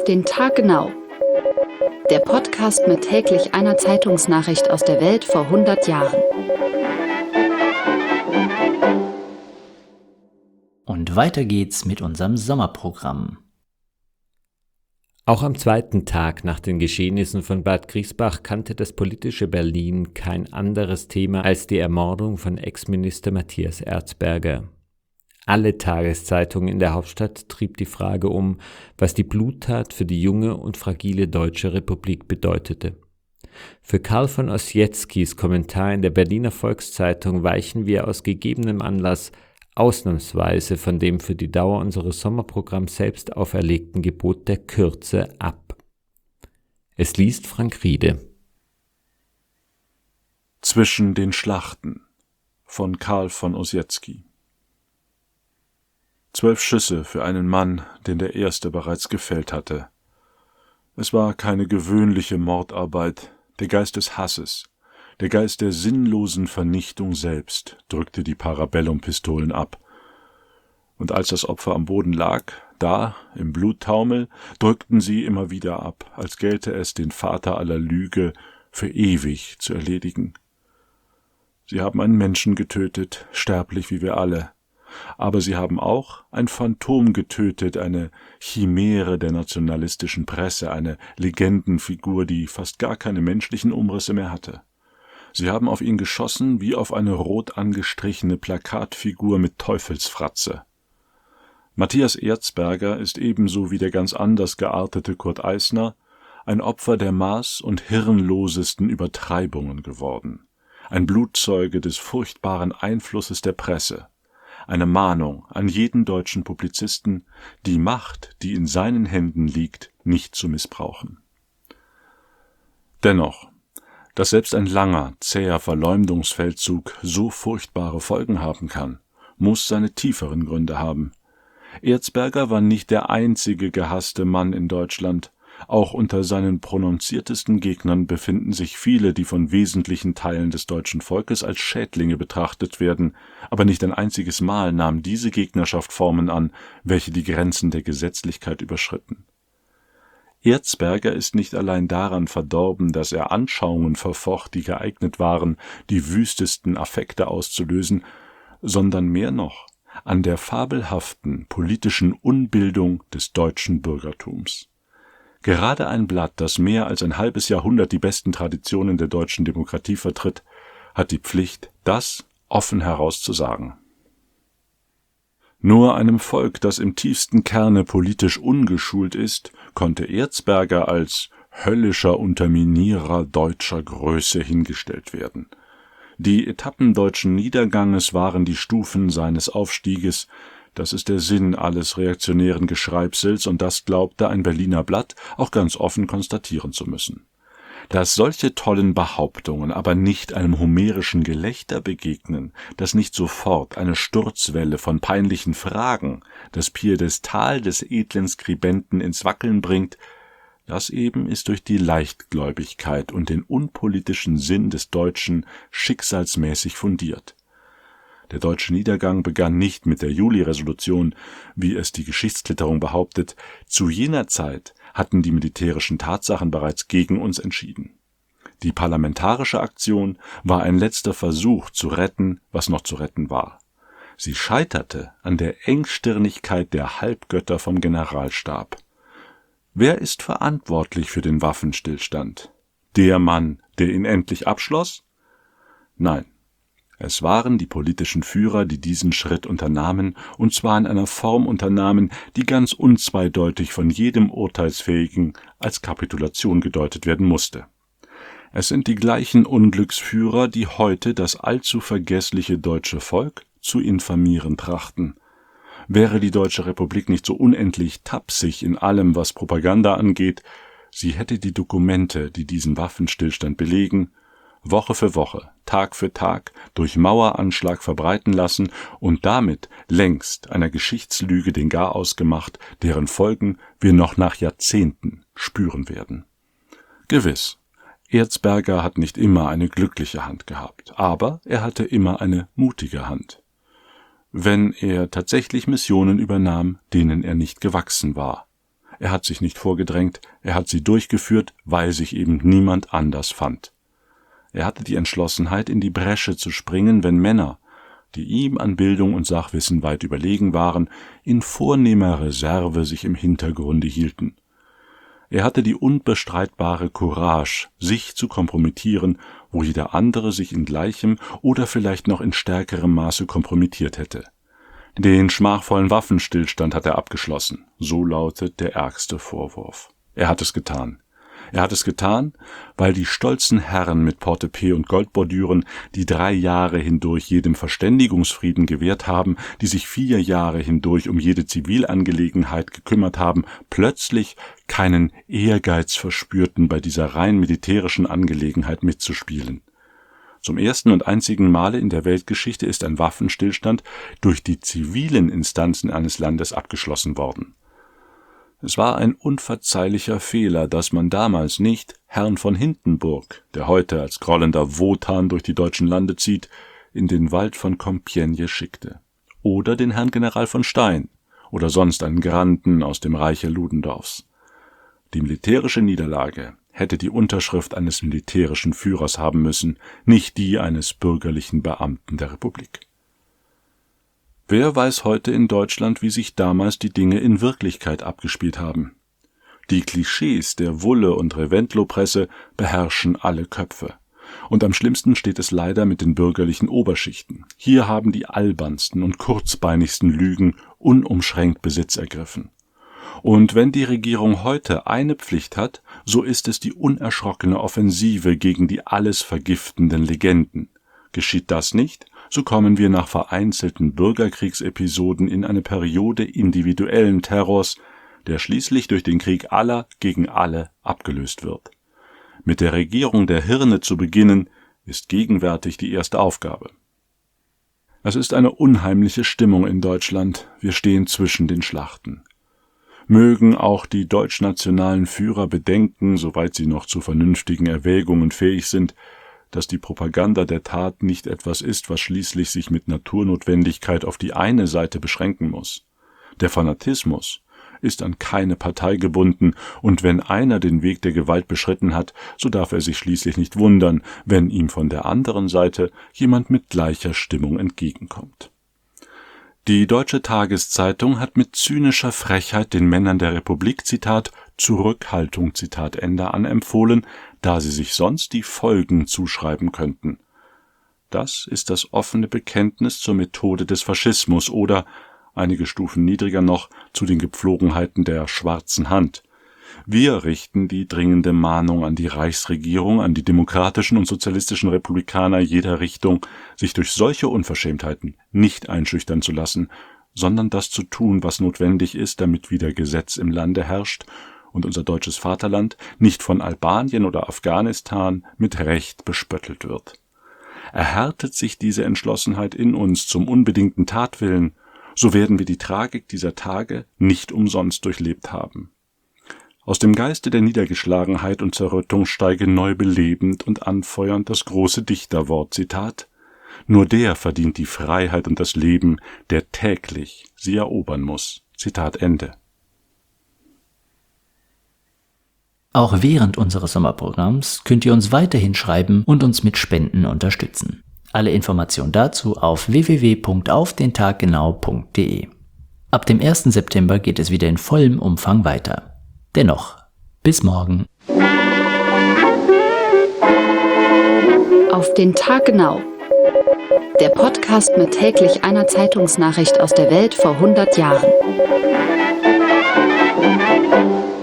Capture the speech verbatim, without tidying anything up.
Auf den Tag genau. Der Podcast mit täglich einer Zeitungsnachricht aus der Welt vor hundert Jahren. Und weiter geht's mit unserem Sommerprogramm. Auch am zweiten Tag nach den Geschehnissen von Bad Griesbach kannte das politische Berlin kein anderes Thema als die Ermordung von Ex-Minister Matthias Erzberger. Alle Tageszeitungen in der Hauptstadt trieb die Frage um, was die Bluttat für die junge und fragile Deutsche Republik bedeutete. Für Karl von Ossietzkis Kommentar in der Berliner Volkszeitung weichen wir aus gegebenem Anlass ausnahmsweise von dem für die Dauer unseres Sommerprogramms selbst auferlegten Gebot der Kürze ab. Es liest Frank Riede. Zwischen den Schlachten von Karl von Ossietzky. Zwölf Schüsse für einen Mann, den der erste bereits gefällt hatte. Es war keine gewöhnliche Mordarbeit. Der Geist des Hasses, der Geist der sinnlosen Vernichtung selbst drückte die Parabellum-Pistolen ab. Und als das Opfer am Boden lag, da, im Bluttaumel, drückten sie immer wieder ab, als gelte es, den Vater aller Lüge für ewig zu erledigen. Sie haben einen Menschen getötet, sterblich wie wir alle. Aber sie haben auch ein Phantom getötet, eine Chimäre der nationalistischen Presse, eine Legendenfigur, die fast gar keine menschlichen Umrisse mehr hatte. Sie haben auf ihn geschossen wie auf eine rot angestrichene Plakatfigur mit Teufelsfratze. Matthias Erzberger ist ebenso wie der ganz anders geartete Kurt Eisner ein Opfer der maß- und hirnlosesten Übertreibungen geworden, ein Blutzeuge des furchtbaren Einflusses der Presse, eine Mahnung an jeden deutschen Publizisten, die Macht, die in seinen Händen liegt, nicht zu missbrauchen. Dennoch, dass selbst ein langer, zäher Verleumdungsfeldzug so furchtbare Folgen haben kann, muss seine tieferen Gründe haben. Erzberger war nicht der einzige gehasste Mann in Deutschland. Auch unter seinen prononziertesten Gegnern befinden sich viele, die von wesentlichen Teilen des deutschen Volkes als Schädlinge betrachtet werden, aber nicht ein einziges Mal nahm diese Gegnerschaft Formen an, welche die Grenzen der Gesetzlichkeit überschritten. Erzberger ist nicht allein daran verdorben, dass er Anschauungen verfocht, die geeignet waren, die wüstesten Affekte auszulösen, sondern mehr noch an der fabelhaften politischen Unbildung des deutschen Bürgertums. Gerade ein Blatt, das mehr als ein halbes Jahrhundert die besten Traditionen der deutschen Demokratie vertritt, hat die Pflicht, das offen herauszusagen. Nur einem Volk, das im tiefsten Kerne politisch ungeschult ist, konnte Erzberger als höllischer Unterminierer deutscher Größe hingestellt werden. Die Etappen deutschen Niederganges waren die Stufen seines Aufstieges. Das ist der Sinn alles reaktionären Geschreibsels, und das glaubte ein Berliner Blatt auch ganz offen konstatieren zu müssen. Dass solche tollen Behauptungen aber nicht einem homerischen Gelächter begegnen, dass nicht sofort eine Sturzwelle von peinlichen Fragen das Piedestal des edlen Skribenten ins Wackeln bringt, das eben ist durch die Leichtgläubigkeit und den unpolitischen Sinn des Deutschen schicksalsmäßig fundiert. Der deutsche Niedergang begann nicht mit der Juli-Resolution, wie es die Geschichtsklitterung behauptet. Zu jener Zeit hatten die militärischen Tatsachen bereits gegen uns entschieden. Die parlamentarische Aktion war ein letzter Versuch zu retten, was noch zu retten war. Sie scheiterte an der Engstirnigkeit der Halbgötter vom Generalstab. Wer ist verantwortlich für den Waffenstillstand? Der Mann, der ihn endlich abschloss? Nein. Es waren die politischen Führer, die diesen Schritt unternahmen, und zwar in einer Form unternahmen, die ganz unzweideutig von jedem Urteilsfähigen als Kapitulation gedeutet werden musste. Es sind die gleichen Unglücksführer, die heute das allzu vergessliche deutsche Volk zu infamieren trachten. Wäre die Deutsche Republik nicht so unendlich tapsig in allem, was Propaganda angeht, sie hätte die Dokumente, die diesen Waffenstillstand belegen, Woche für Woche, Tag für Tag durch Maueranschlag verbreiten lassen und damit längst einer Geschichtslüge den Garaus gemacht, deren Folgen wir noch nach Jahrzehnten spüren werden. Gewiss, Erzberger hat nicht immer eine glückliche Hand gehabt, aber er hatte immer eine mutige Hand. Wenn er tatsächlich Missionen übernahm, denen er nicht gewachsen war. Er hat sich nicht vorgedrängt, er hat sie durchgeführt, weil sich eben niemand anders fand. Er hatte die Entschlossenheit, in die Bresche zu springen, wenn Männer, die ihm an Bildung und Sachwissen weit überlegen waren, in vornehmer Reserve sich im Hintergrunde hielten. Er hatte die unbestreitbare Courage, sich zu kompromittieren, wo jeder andere sich in gleichem oder vielleicht noch in stärkerem Maße kompromittiert hätte. Den schmachvollen Waffenstillstand hat er abgeschlossen, so lautet der ärgste Vorwurf. Er hat es getan. Er hat es getan, weil die stolzen Herren mit Portepee und Goldbordüren, die drei Jahre hindurch jedem Verständigungsfrieden gewährt haben, die sich vier Jahre hindurch um jede Zivilangelegenheit gekümmert haben, plötzlich keinen Ehrgeiz verspürten, bei dieser rein militärischen Angelegenheit mitzuspielen. Zum ersten und einzigen Male in der Weltgeschichte ist ein Waffenstillstand durch die zivilen Instanzen eines Landes abgeschlossen worden. Es war ein unverzeihlicher Fehler, dass man damals nicht Herrn von Hindenburg, der heute als grollender Wotan durch die deutschen Lande zieht, in den Wald von Compiègne schickte. Oder den Herrn General von Stein oder sonst einen Granden aus dem Reiche Ludendorffs. Die militärische Niederlage hätte die Unterschrift eines militärischen Führers haben müssen, nicht die eines bürgerlichen Beamten der Republik. Wer weiß heute in Deutschland, wie sich damals die Dinge in Wirklichkeit abgespielt haben? Die Klischees der Wulle- und Reventlow-Presse beherrschen alle Köpfe. Und am schlimmsten steht es leider mit den bürgerlichen Oberschichten. Hier haben die albernsten und kurzbeinigsten Lügen unumschränkt Besitz ergriffen. Und wenn die Regierung heute eine Pflicht hat, so ist es die unerschrockene Offensive gegen die alles vergiftenden Legenden. Geschieht das nicht, so kommen wir nach vereinzelten Bürgerkriegsepisoden in eine Periode individuellen Terrors, der schließlich durch den Krieg aller gegen alle abgelöst wird. Mit der Regierung der Hirne zu beginnen, ist gegenwärtig die erste Aufgabe. Es ist eine unheimliche Stimmung in Deutschland, wir stehen zwischen den Schlachten. Mögen auch die deutschnationalen Führer bedenken, soweit sie noch zu vernünftigen Erwägungen fähig sind, dass die Propaganda der Tat nicht etwas ist, was schließlich sich mit Naturnotwendigkeit auf die eine Seite beschränken muss. Der Fanatismus ist an keine Partei gebunden, und wenn einer den Weg der Gewalt beschritten hat, so darf er sich schließlich nicht wundern, wenn ihm von der anderen Seite jemand mit gleicher Stimmung entgegenkommt. Die Deutsche Tageszeitung hat mit zynischer Frechheit den Männern der Republik, Zitat, Zurückhaltung, Zitat Ende, anempfohlen, da sie sich sonst die Folgen zuschreiben könnten. Das ist das offene Bekenntnis zur Methode des Faschismus oder, einige Stufen niedriger noch, zu den Gepflogenheiten der schwarzen Hand. Wir richten die dringende Mahnung an die Reichsregierung, an die demokratischen und sozialistischen Republikaner jeder Richtung, sich durch solche Unverschämtheiten nicht einschüchtern zu lassen, sondern das zu tun, was notwendig ist, damit wieder Gesetz im Lande herrscht und unser deutsches Vaterland nicht von Albanien oder Afghanistan mit Recht bespöttelt wird. Erhärtet sich diese Entschlossenheit in uns zum unbedingten Tatwillen, so werden wir die Tragik dieser Tage nicht umsonst durchlebt haben. Aus dem Geiste der Niedergeschlagenheit und Zerrüttung steige neu belebend und anfeuernd das große Dichterwort, Zitat, nur der verdient die Freiheit und das Leben, der täglich sie erobern muss. Zitat Ende. Auch während unseres Sommerprogramms könnt ihr uns weiterhin schreiben und uns mit Spenden unterstützen. Alle Informationen dazu auf w w w punkt auf den tag genau punkt d e. Ab dem ersten September geht es wieder in vollem Umfang weiter. Dennoch, bis morgen. Auf den Tag genau. Der Podcast mit täglich einer Zeitungsnachricht aus der Welt vor hundert Jahren.